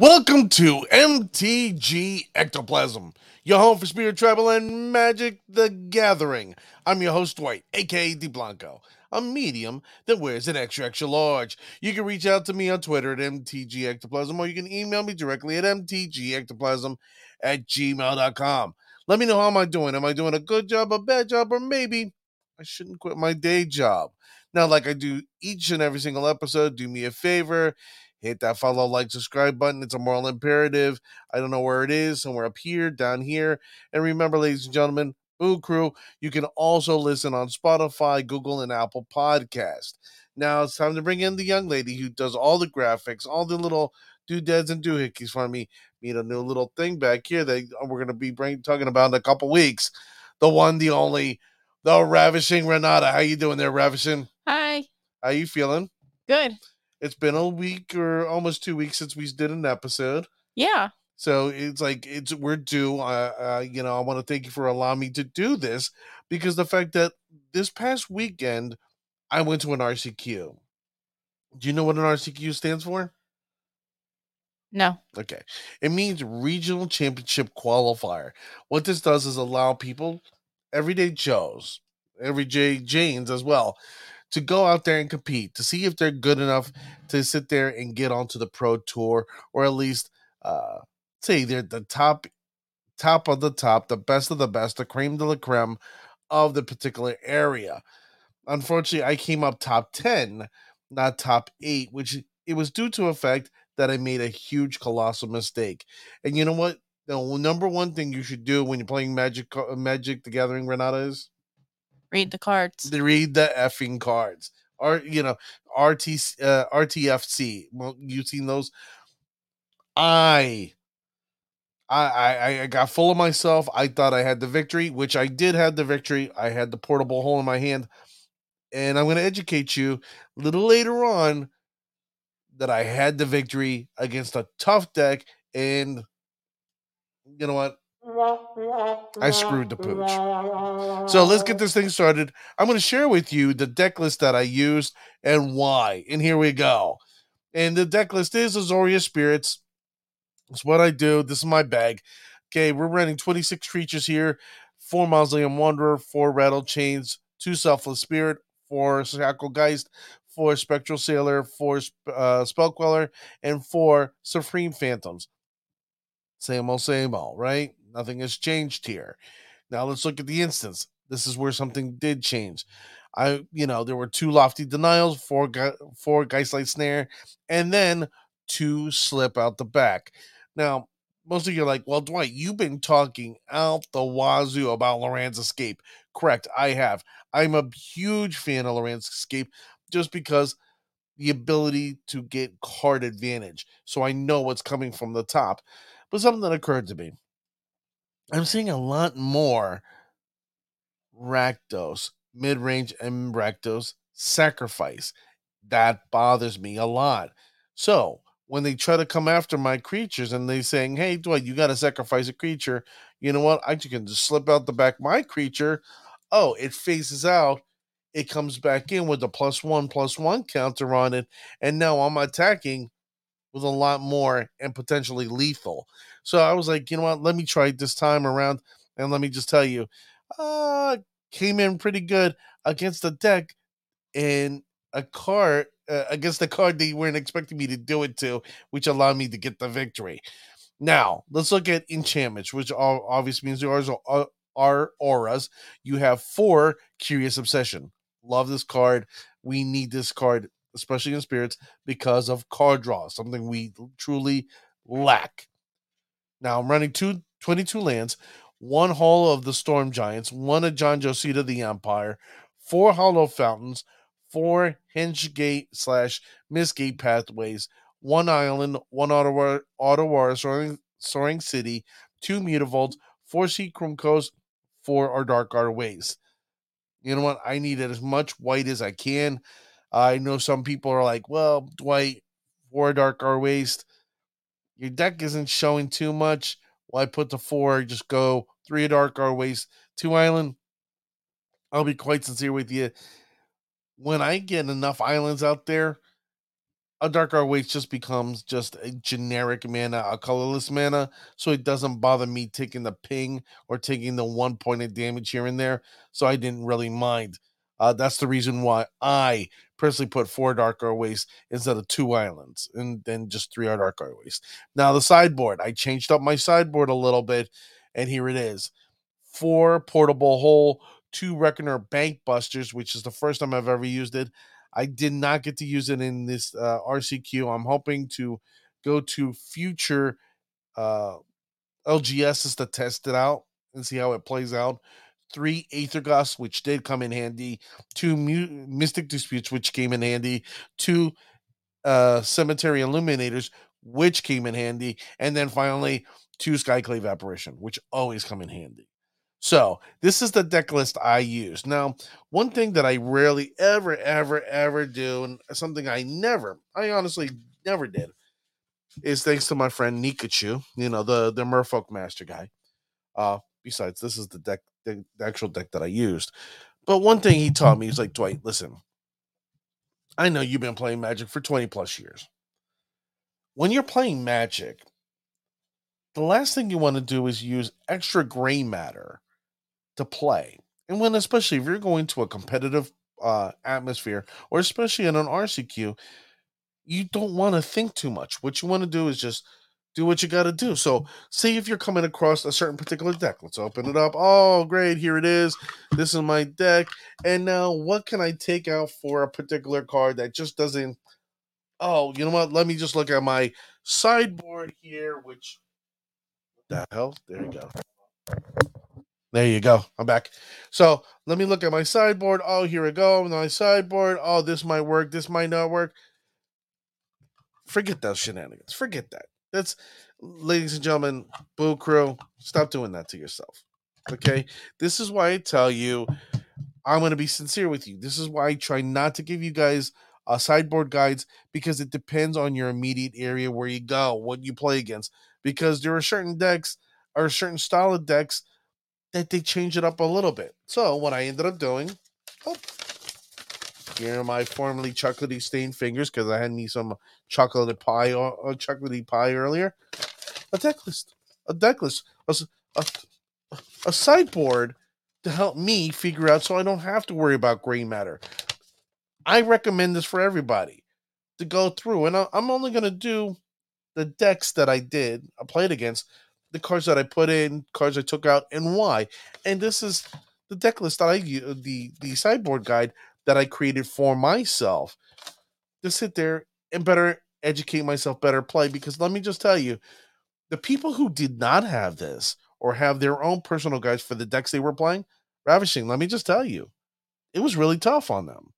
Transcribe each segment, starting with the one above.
Welcome to MTG Ectoplasm, your home for spirit travel and Magic the Gathering. I'm your host, Dwight, aka DeBlanco, a medium that wears an extra, extra large. You can reach out to me on Twitter at MTG Ectoplasm, or you can email me directly at mtgectoplasm@gmail.com. Let me know how am I doing. Am I doing a good job, a bad job, or maybe I shouldn't quit my day job? Now, like I do each and every single episode, do me a favor. Hit that follow, like, subscribe button. It's a moral imperative. I don't know where it is, somewhere up here, down here. And remember, ladies and gentlemen, Boo Crew, you can also listen on Spotify, Google, and Apple Podcast. Now it's time to bring in the young lady who does all the graphics, all the little doodads and doohickeys for me. Meet a new little thing back here that we're going to be talking about in a couple weeks. The one, the only, the ravishing Renata. How you doing there, ravishing? Hi. How you feeling? Good. It's been a week or almost 2 weeks since we did an episode. Yeah. So it's like we're due. I want to thank you for allowing me to do this because the fact that this past weekend I went to an RCQ. Do you know what an RCQ stands for? No. Okay. It means Regional Championship Qualifier. What this does is allow people, everyday Joes, everyday Janes as well, to go out there and compete to see if they're good enough to sit there and get onto the pro tour, or at least say they're the top of the top, the best of the best, the creme de la creme of the particular area. Unfortunately, I came up top 10, not top 8, which it was due to a fact that I made a huge colossal mistake. And you know what? The number one thing you should do when you're playing Magic the Gathering, Renata, is read the cards. read the effing cards. Or RTFC. Well, you've seen those. I got full of myself. I thought I had the victory, which I did have the victory. I had the portable hole in my hand. And I'm going to educate you a little later on that I had the victory against a tough deck. And you know what? I screwed the pooch. So let's get this thing started. I'm going to share with you the deck list that I used and why. And here we go. And the deck list is Azoria Spirits. That's what I do. This is my bag. Okay, we're running 26 creatures here. 4 Mausoleum Wanderer, 4 Rattle Chains, 2 Selfless Spirit, 4 Shacklegeist, 4 Spectral Sailor, 4 Spell Queller, and 4 Supreme Phantoms. Same old, right? Nothing has changed here. Now let's look at the instance. This is where something did change. There were 2 Lofty Denials, 4 Geistlight Snare, and then 2 Slip out the back. Now, most of you are like, well, Dwight, you've been talking out the wazoo about Loran's Escape. Correct, I have. I'm a huge fan of Loran's Escape just because the ability to get card advantage. So I know what's coming from the top. But something that occurred to me. I'm seeing a lot more Rakdos, mid-range and Rakdos sacrifice. That bothers me a lot. So when they try to come after my creatures and they saying, hey, Dwight, you got to sacrifice a creature. You know what? I can just slip out the back my creature. Oh, it phases out. It comes back in with a +1/+1 counter on it. And now I'm attacking with a lot more and potentially lethal. So I was like, you know what? Let me try it this time around. And let me just tell you, came in pretty good against the deck and a card against the card they weren't expecting me to do it to, which allowed me to get the victory. Now let's look at enchantments, which obviously means yours are auras. You have 4 Curious Obsession. Love this card. We need this card, especially in spirits, because of card draw, something we truly lack. Now I'm running 22 lands, 1 Hall of the Storm Giants, 1 Ajaan Josita the Empire, 4 Hollow Fountains, 4 Hengegate / Mistgate Pathways, 1 Island, 1 Ottawa Soaring City, 2 Mutavaults, 4 Seachrome Coast, 4 our Dark Art Waste. You know what? I need as much white as I can. I know some people are like, well, Dwight, 4 Dark Art Waste, your deck isn't showing too much. Why put the 4? Just go 3 Dark Art Waste, 2 Island. I'll be quite sincere with you. When I get enough islands out there, a Dark Our Waste just becomes just a generic mana, a colorless mana, so it doesn't bother me taking the ping or taking the 1 point of damage here and there. So I didn't really mind. That's the reason why I personally put 4 Dark Our Waste instead of 2 islands, and then just 3 Dark Our Waste. Now the sideboard, I changed up my sideboard a little bit, and here it is: 4 Portable Hole, 2 Reckoner Bank Busters, which is the first time I've ever used it. I did not get to use it in this RCQ. I'm hoping to go to future uh, LGSs to test it out and see how it plays out. 3 Aethergust, which did come in handy. 2 Mystic Disputes, which came in handy. 2 Cemetery Illuminators, which came in handy. And then finally, 2 Skyclave Apparition, which always come in handy. So this is the deck list I use. Now, one thing that I rarely ever do, and something I honestly never did, is thanks to my friend Nikachu, the Merfolk Master guy. Besides, this is the actual deck that I used. But one thing he taught me, he's like, Dwight, listen, I know you've been playing Magic for 20 plus years. When you're playing Magic, the last thing you want to do is use extra gray matter to play. And especially if you're going to a competitive atmosphere, or especially in an RCQ, you don't want to think too much. What you want to do is just do what you got to do. So, say if you're coming across a certain particular deck, let's open it up. Oh, great, here it is. This is my deck. And now, what can I take out for a particular card that just doesn't? Oh, you know what? Let me just look at my sideboard here, which the hell? There you go. There you go. I'm back. So let me look at my sideboard. Oh, here we go. My sideboard. Oh, this might work. This might not work. Forget those shenanigans. Forget that. That's, ladies and gentlemen, Boo Crew, stop doing that to yourself. Okay? This is why I tell you, I'm going to be sincere with you. This is why I try not to give you guys sideboard guides, because it depends on your immediate area where you go, what you play against. Because there are certain decks or certain style of decks that they change it up a little bit. So what I ended up doing, here are my formerly chocolatey stained fingers, because I had me some chocolatey pie earlier. A deck list, a sideboard to help me figure out, so I don't have to worry about gray matter. I recommend this for everybody to go through, and I'm only going to do the decks that I played against, the cards that I put in, cards I took out, and why. And this is the deck list that I use, the sideboard guide that I created for myself to sit there and better educate myself, better play. Because let me just tell you, the people who did not have this or have their own personal guides for the decks they were playing, ravishing. Let me just tell you, it was really tough on them.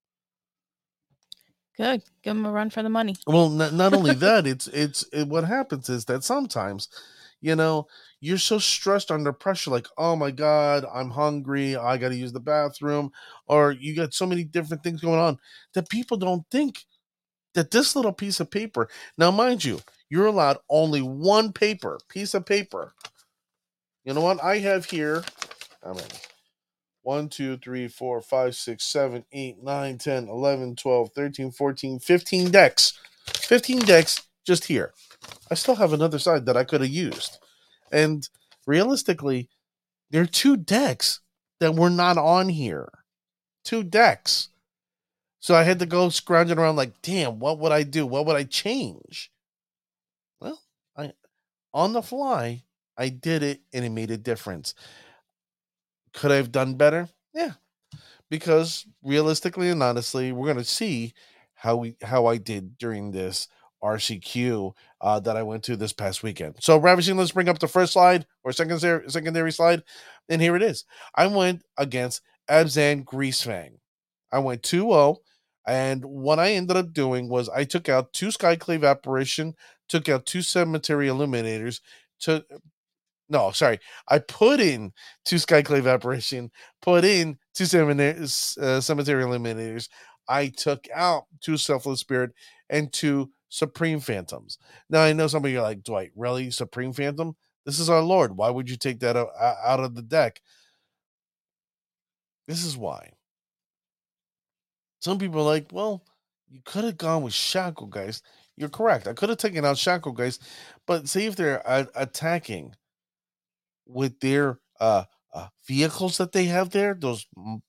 Good. Give them a run for the money. Well, not only that, what happens is that sometimes, you're so stressed under pressure, like, oh my God, I'm hungry, I got to use the bathroom, or you got so many different things going on that people don't think that this little piece of paper, now, mind you, you're allowed only one piece of paper. You know what? I have here, I mean, 1, 2, 3, 4, 5, 6, 7, 8, 9, 10, 11, 12, 13, 14, 15 decks. 15 decks just here. I still have another side that I could have used. And realistically, there are 2 decks that were not on here. 2 decks. So I had to go scrounging around like, damn, what would I do? What would I change? Well, on the fly, I did it, and it made a difference. Could I have done better? Yeah. Because realistically and honestly, we're gonna see how I did during this RCQ that I went to this past weekend. So, Ravishing, let's bring up the first slide, or secondary slide, and here it is. I went against Abzan Greasefang. I went 2-0, and what I ended up doing was I took out 2 Skyclave Apparition, took out 2 Cemetery Illuminators, took no, sorry. I put in 2 Skyclave Apparition, put in 2 Cemetery Illuminators. I took out 2 Selfless Spirit and 2 Supreme Phantoms. Now, I know some of you are like, Dwight, really? Supreme Phantom? This is our Lord. Why would you take that out of the deck? This is why. Some people are like, well, You could have gone with Shacklegeist. You're correct. I could have taken out Shacklegeist, but see if they're attacking with their vehicles that they have there, those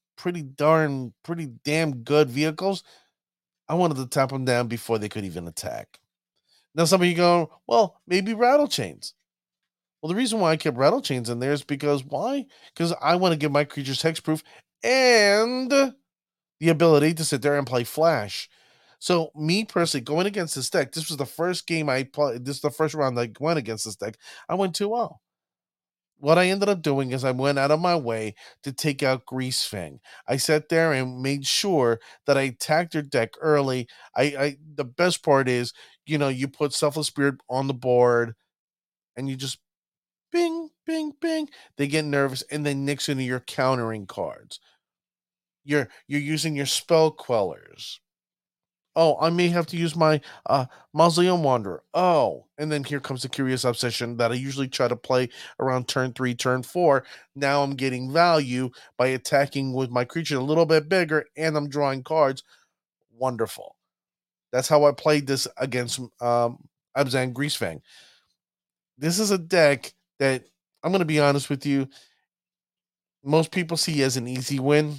pretty damn good vehicles. I wanted to tap them down before they could even attack. Now, some of you go, well, maybe rattle chains. Well, the reason why I kept rattle chains in there is because why? Because I want to give my creatures hexproof and the ability to sit there and play flash. So, me personally, going against this deck, this was the first game I played. This is the first round I went against this deck. I went 2-0. What I ended up doing is I went out of my way to take out Greasefang. I sat there and made sure that I attacked their deck early. The best part is, you put Selfless Spirit on the board and you just bing, bing, bing. They get nervous and then next into your countering cards. You're using your spell quellers. Oh, I may have to use my Mausoleum Wanderer. Oh, and then here comes the Curious Obsession that I usually try to play around turn 3, turn 4. Now I'm getting value by attacking with my creature a little bit bigger and I'm drawing cards. Wonderful. That's how I played this against Abzan Greasefang. This is a deck that I'm going to be honest with you, most people see as an easy win.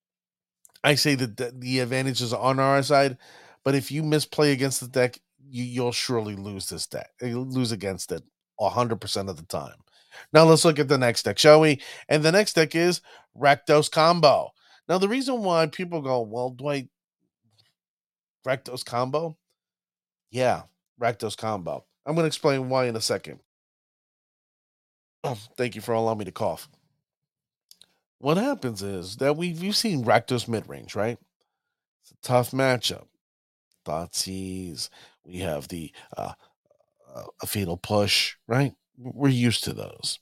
I say that the advantage is on our side, but if you misplay against the deck, you'll surely lose this deck. You'll lose against it 100% of the time. Now let's look at the next deck, shall we? And the next deck is Rakdos Combo. Now the reason why people go, well, Dwight, Rakdos Combo? Yeah, Rakdos Combo. I'm going to explain why in a second. Oh, thank you for allowing me to cough. What happens is that we've seen Rakdos mid range, right? It's a tough matchup. Thoughtseize. We have the a fatal push, right? We're used to those.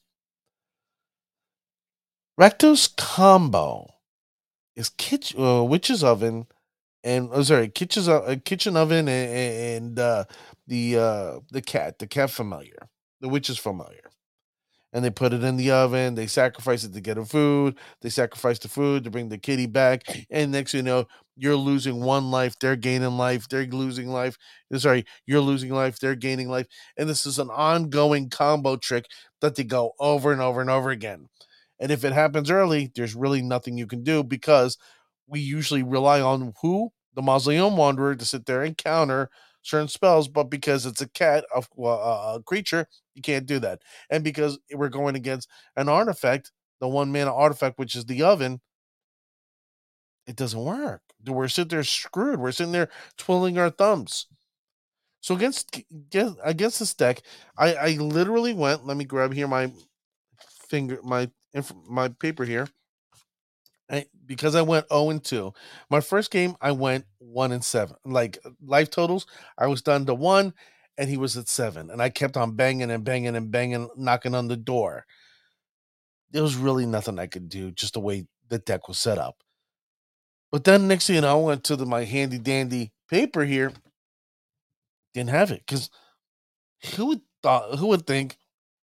Rakdos Combo is Witch's Oven and Kitchen Oven and the cat familiar, the Witch's familiar. And they put it in the oven. They sacrifice it to get a food. They sacrifice the food to bring the kitty back. And next thing you know, you're losing one life. They're gaining life. They're losing life. Sorry, you're losing life. They're gaining life. And this is an ongoing combo trick that they go over and over and over again. And if it happens early, there's really nothing you can do because we usually rely on who? The Mausoleum Wanderer to sit there and counter certain spells. But because it's a cat, a creature, you can't do that. And because we're going against an artifact, the 1 mana artifact, which is the oven, it doesn't work. We're sitting there screwed. We're sitting there twiddling our thumbs. So against this deck, I literally went. Let me grab here my my paper here. Because I went 0-2. My first game, I went 1-7. Like life totals, I was down to 1, and he was at 7, and I kept on banging and banging and banging, knocking on the door. There was really nothing I could do, just the way the deck was set up. But then next thing you know, I went to my handy dandy paper here, didn't have it because who would think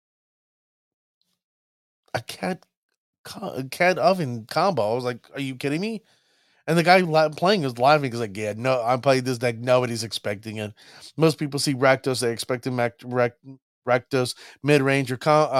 a cat oven combo? I was like, are you kidding me? And the guy playing is laughing. He's like, "Yeah, no, I played this deck. Nobody's expecting it. Most people see Rakdos, they expect him Rakdos mid range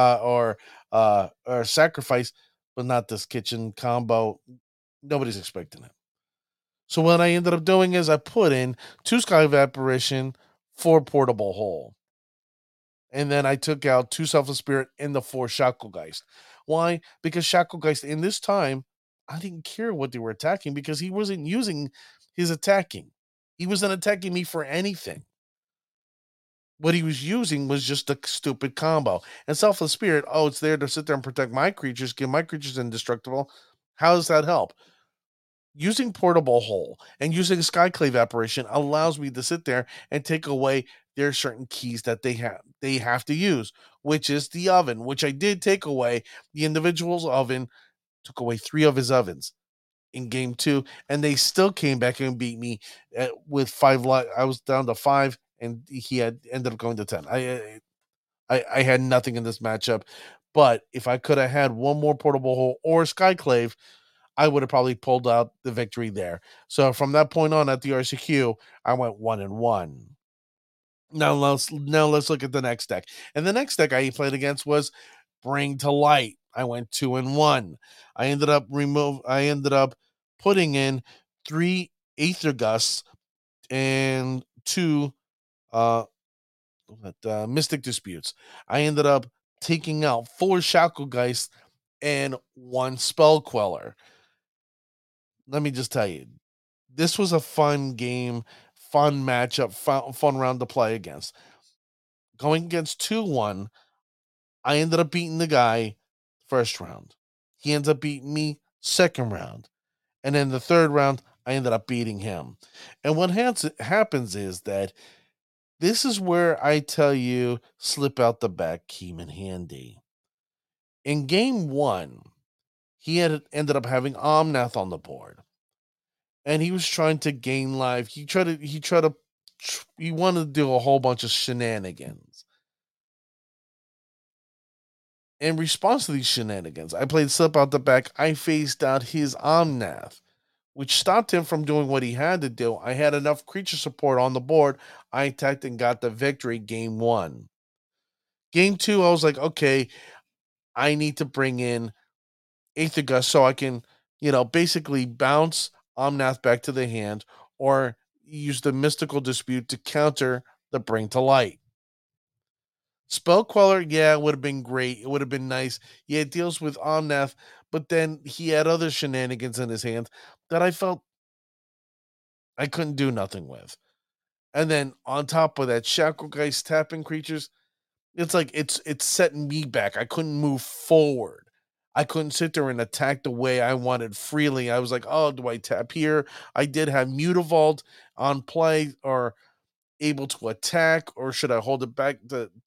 or sacrifice, but not this kitchen combo. Nobody's expecting it. So what I ended up doing is I put in 2 Sky Evaporation, 4 Portable Hole. And then I took out 2 Selfless Spirit and the 4 Shacklegeist. Why? Because Shacklegeist in this time, I didn't care what they were attacking because he wasn't using his attacking. He wasn't attacking me for anything. What he was using was just a stupid combo. And Selfless Spirit, oh, it's there to sit there and protect my creatures, give my creatures indestructible. How does that help? Using Portable Hole and using Skyclave Apparition allows me to sit there and take away their certain keys that they have to use, which is the oven, which I did take away. The individual's oven took away 3 of his ovens in game 2, and they still came back and beat me with 5 I was down to 5 and he had ended up going to 10. I had nothing in this matchup, but if I could have had one more Portable Hole or Skyclave, I would have probably pulled out the victory there. So from that point on at the RCQ, I went 1-1. Now let's look at the next deck. And the next deck I played against was Bring to Light. I went 2-1. I ended up putting in 3 Aether Gusts and 2 Mystic Disputes. I ended up taking out 4 Shacklegeist and 1 Spell Queller. Let me just tell you, this was a fun game, fun matchup, fun round to play against. Going against 2-1, I ended up beating the guy first round. He ends up beating me second round. And then the third round, I ended up beating him. And what happens is that this is where I tell you, slip out the back, came in handy. In game 1, he had ended up having Omnath on the board. And he was trying to gain life. He wanted to do a whole bunch of shenanigans. In response to these shenanigans, I played Slip Out the Back. I phased out his Omnath, which stopped him from doing what he had to do. I had enough creature support on the board. I attacked and got the victory game 1. Game 2, I was like, okay, I need to bring in Aether Gust so I can, basically bounce Omnath back to the hand or use the Mystical Dispute to counter the Bring to Light. Spell Queller, yeah, it would have been great. It would have been nice. Yeah, it deals with Omnath, but then he had other shenanigans in his hand that I felt I couldn't do nothing with. And then on top of that, Shacklegeist tapping creatures, it's like it's setting me back. I couldn't move forward. I couldn't sit there and attack the way I wanted freely. I was like, oh, do I tap here? I did have Mutavault on play or able to attack, or should I hold it back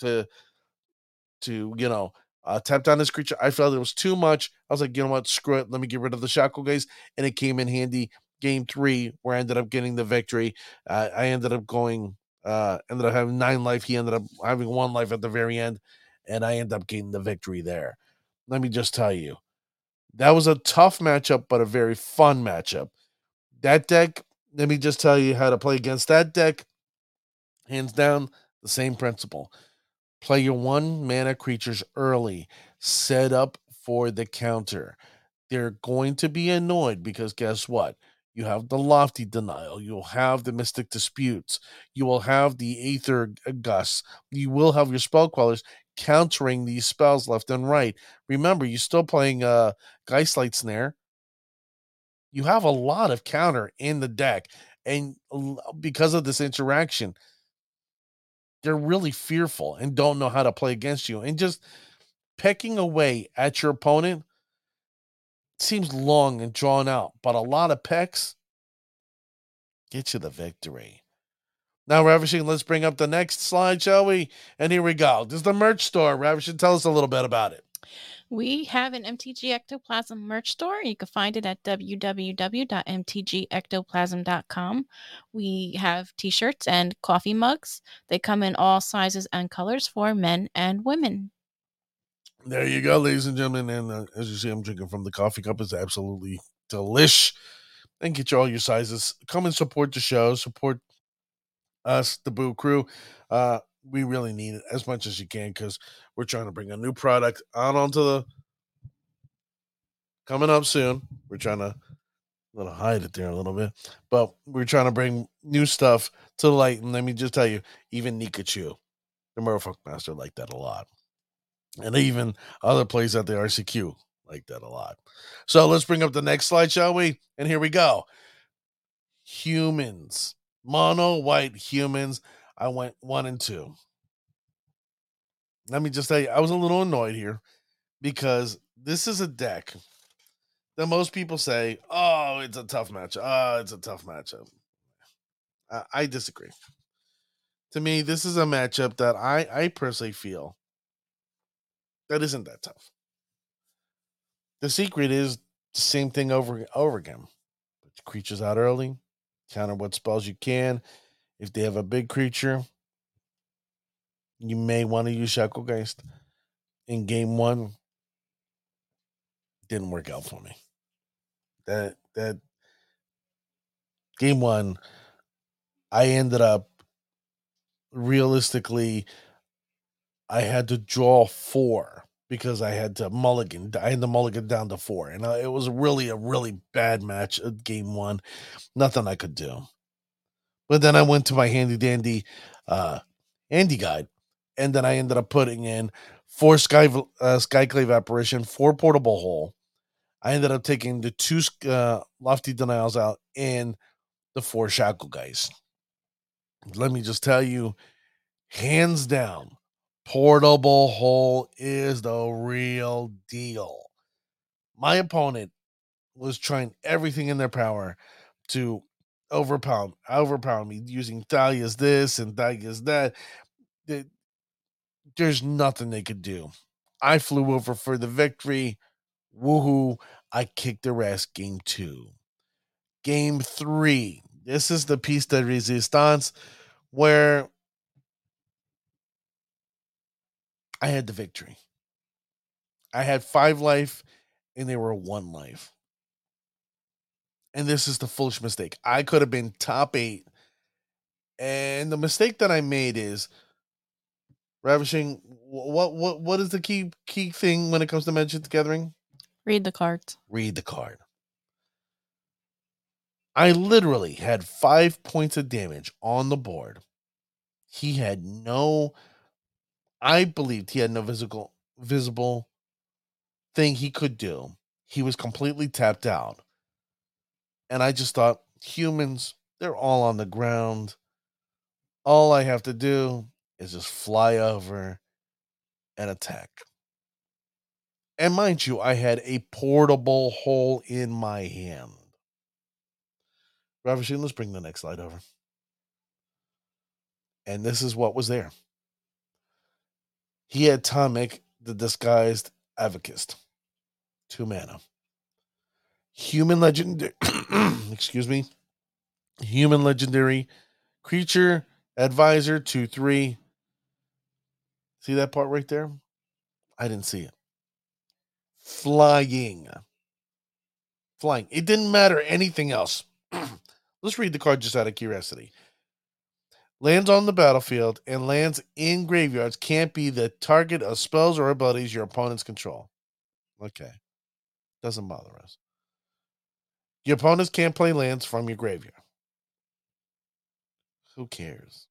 to tap down this creature? I felt it was too much. I was like, you know what, screw it. Let me get rid of the Shacklegeist. And it came in handy game 3, where I ended up getting the victory. I ended up having 9 life. He ended up having 1 life at the very end, and I ended up getting the victory there. Let me just tell you, that was a tough matchup, but a very fun matchup. That deck, let me just tell you how to play against that deck. Hands down, the same principle. Play your 1 mana creatures early. Set up for the counter. They're going to be annoyed because guess what? You have the Lofty Denial. You'll have the Mystic Disputes. You will have the Aether Gusts. You will have your Spell Quellers countering these spells left and right. Remember, you're still playing Geistlight Snare. You have a lot of counter in the deck. And because of this interaction, they're really fearful and don't know how to play against you. And just pecking away at your opponent seems long and drawn out, but a lot of pecks get you the victory. Now, Ravishing, let's bring up the next slide, shall we? And here we go. This is the merch store. Ravishing, tell us a little bit about it. We have an MTG Ectoplasm merch store. You can find it at www.mtgectoplasm.com. We have t-shirts and coffee mugs. They come in all sizes and colors for men and women. There you go, ladies and gentlemen. And as you see, I'm drinking from the coffee cup. It's absolutely delish. And get you all your sizes. Come and support the show. Support us, the Boo Crew. We really need it as much as you can because we're trying to bring a new product out onto the coming up soon. We're trying to hide it there a little bit, but we're trying to bring new stuff to the light. And let me just tell you, even Nikachu, the Merfolk Master, like that a lot, and even other plays at the RCQ like that a lot. So let's bring up the next slide, shall we? And here we go. Humans, mono white humans. I went 1 and 2. Let me just tell you, I was a little annoyed here because this is a deck that most people say, "Oh, it's a tough matchup. Oh, it's a tough matchup." I disagree. To me, this is a matchup that I personally feel that isn't that tough. The secret is the same thing over and over again. Put your creatures out early, counter what spells you can. If they have a big creature, you may want to use Shacklegeist. In game 1, didn't work out for me. That game one, I ended up realistically, I had to draw four because I had to mulligan. I had to mulligan down to four, and it was really a really bad match at game one. Nothing I could do. But then I went to my handy dandy uh, Andy guide, and then I ended up putting in four Skyclave apparition, four portable hole. I ended up taking the two lofty denials out and the four shackle guys. Let me just tell you, hands down, portable hole is the real deal. My opponent was trying everything in their power to overpower me using Dahlia's this and Dahlia's that. There's nothing they could do. I flew over for the victory. Woohoo. I kicked their ass game two. Game three. This is the piece de resistance where I had the victory. I had 5 life and they were 1 life. And this is the foolish mistake. I could have been top 8. And the mistake that I made is ravishing. What is the key thing when it comes to Magic the Gathering? Read the cards. Read the card. I literally had 5 points of damage on the board. He had no. I believed he had no visible thing he could do. He was completely tapped out. And I just thought, humans, they're all on the ground. All I have to do is just fly over and attack. And mind you, I had a portable hole in my hand. Ravishing, let's bring the next slide over. And this is what was there. He had Tomic, the disguised Avacist. 2 mana. Human legend, excuse me. Human legendary creature, advisor, 2/3. See that part right there? I didn't see it. Flying. It didn't matter anything else. Let's read the card just out of curiosity. Lands on the battlefield and lands in graveyards can't be the target of spells or abilities your opponents control. Okay. Doesn't bother us. Your opponents can't play lands from your graveyard. Who cares?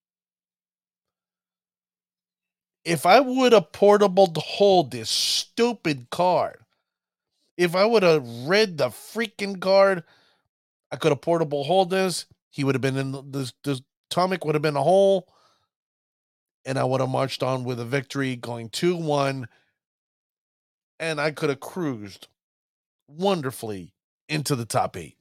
If I would have portable to hold this stupid card, if I would have read the freaking card, I could have portable hold this. He would have been in this Tomic would have been a hole, and I would have marched on with a victory, going 2-1, and I could have cruised wonderfully into the top 8.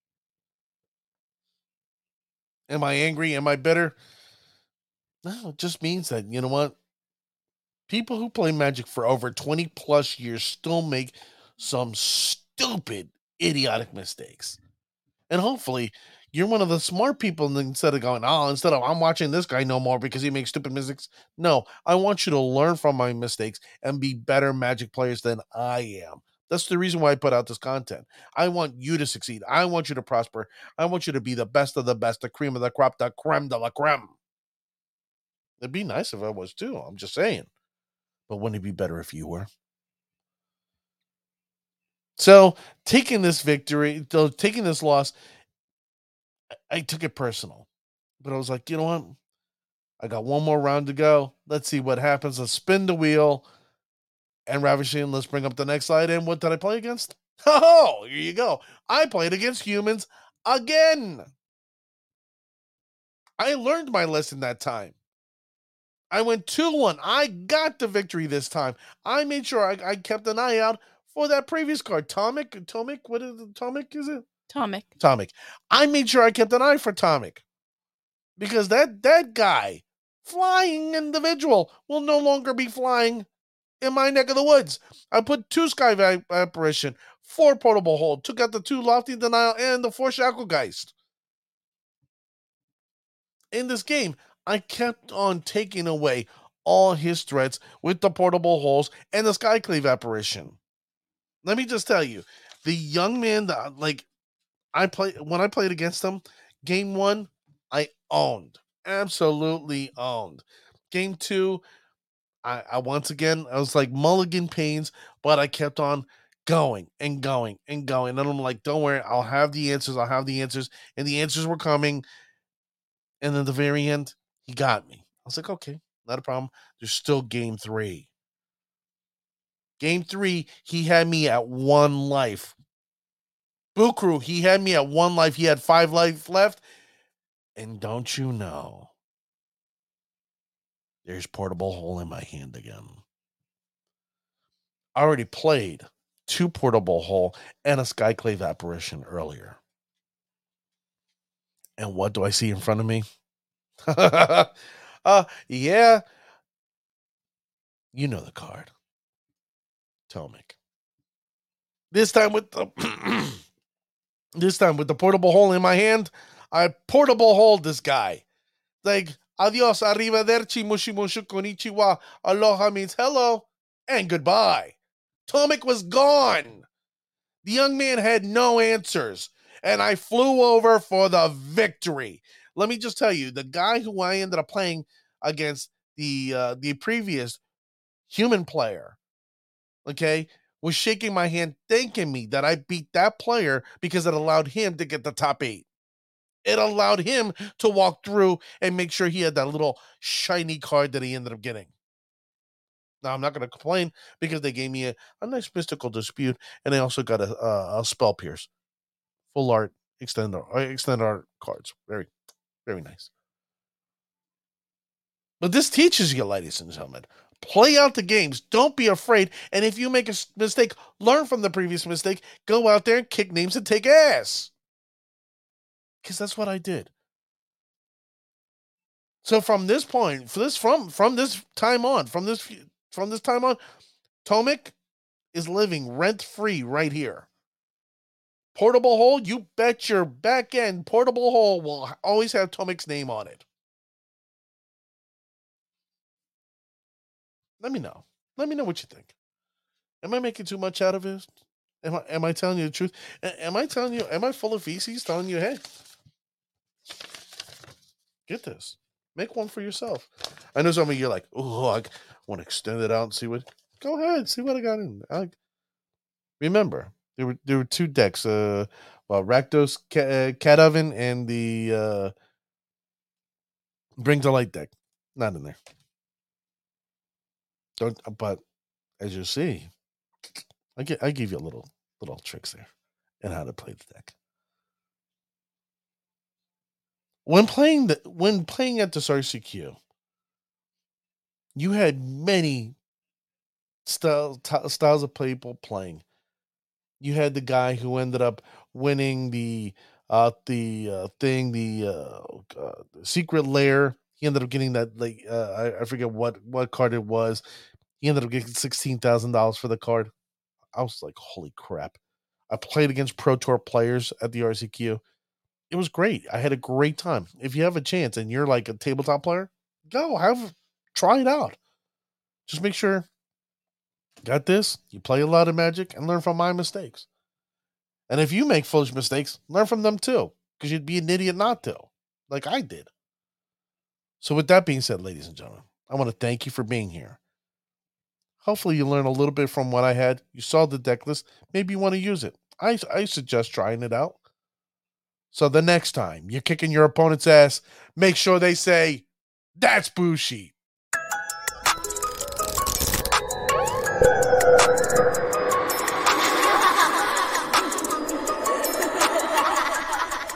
Am I angry? Am I bitter? No, it just means that, you know what? People who play Magic for over 20 plus years still make some stupid, idiotic mistakes. And hopefully, you're one of the smart people instead of going, instead of I'm watching this guy no more because he makes stupid mistakes. No, I want you to learn from my mistakes and be better Magic players than I am. That's the reason why I put out this content. I want you to succeed. I want you to prosper. I want you to be the best of the best, the cream of the crop, the creme de la creme. It'd be nice if I was too. I'm just saying. But wouldn't it be better if you were? So, taking this loss, I took it personal. But I was like, you know what? I got one more round to go. Let's see what happens. Let's spin the wheel. And Ravishing, let's bring up the next slide. And what did I play against? Oh, here you go. I played against humans again. I learned my lesson that time. I went 2-1. I got the victory this time. I made sure I kept an eye out for that previous card. Tomic? What is it? Tomic, is it? Tomic. I made sure I kept an eye for Tomic. Because that guy, flying individual, will no longer be flying in my neck of the woods. I put 2 Sky Apparition, 4 Portable Hold, took out the 2 Lofty Denial, and the 4 Shacklegeist. In this game, I kept on taking away all his threats with the Portable Holes and the Skyclave Apparition. Let me just tell you, The young man that when I played against him, game 1, I owned. Absolutely owned. Game 2, I once again I was like mulligan pains, but I kept on going and going and going. And I'm like, don't worry, I'll have the answers. I'll have the answers. And the answers were coming. And then the very end, he got me. I was like, okay, not a problem. There's still game 3. Game 3, he had me at 1 life. Bukru, he had me at 1 life. He had 5 life left. And don't you know, there's Portable Hole in my hand again. I already played 2 Portable Hole and a Skyclave Apparition earlier. And what do I see in front of me? Yeah. You know the card. Tomic. This time with the Portable Hole in my hand, I Portable Hold this guy. Like, adios, arrivederci, mushi mushu, konnichiwa, aloha means hello and goodbye. Tomic was gone. The young man had no answers, and I flew over for the victory. Let me just tell you, the guy who I ended up playing against, the previous human player, okay, was shaking my hand, thanking me that I beat that player because it allowed him to get the top 8. It allowed him to walk through and make sure he had that little shiny card that he ended up getting. Now, I'm not going to complain because they gave me a nice mystical dispute, and they also got a spell pierce. Full art, extend art cards. Very, very nice. But this teaches you, ladies and gentlemen, play out the games. Don't be afraid. And if you make a mistake, learn from the previous mistake. Go out there and kick names and take ass. Because that's what I did. So from this point, from this time on, Tomic is living rent-free right here. Portable Hole, you bet your back end, Portable Hole will always have Tomic's name on it. Let me know. Let me know what you think. Am I making too much out of it? Am I telling you the truth? Am I full of feces telling you, hey, get this. Make one for yourself. I know some of you are like, oh, I want to extend it out and see what. Go ahead, see what I got in. Remember, there were 2 decks. Rakdos Cat Oven and the Bring to Light deck. Not in there. But as you see, I give you a little tricks there and how to play the deck. When playing at the RCQ, you had many styles of people playing. You had the guy who ended up winning the secret lair. He ended up getting that, like, I forget what card it was. He ended up getting $16,000 for the card. I was like, holy crap. I played against Pro Tour players at the RCQ. It was great. I had a great time. If you have a chance and you're like a tabletop player, try it out. Just make sure, got this, you play a lot of Magic and learn from my mistakes. And if you make foolish mistakes, learn from them too, because you'd be an idiot not to, like I did. So with that being said, ladies and gentlemen, I want to thank you for being here. Hopefully you learned a little bit from what I had. You saw the deck list. Maybe you want to use it. I suggest trying it out. So the next time you're kicking your opponent's ass, make sure they say, that's Bushi.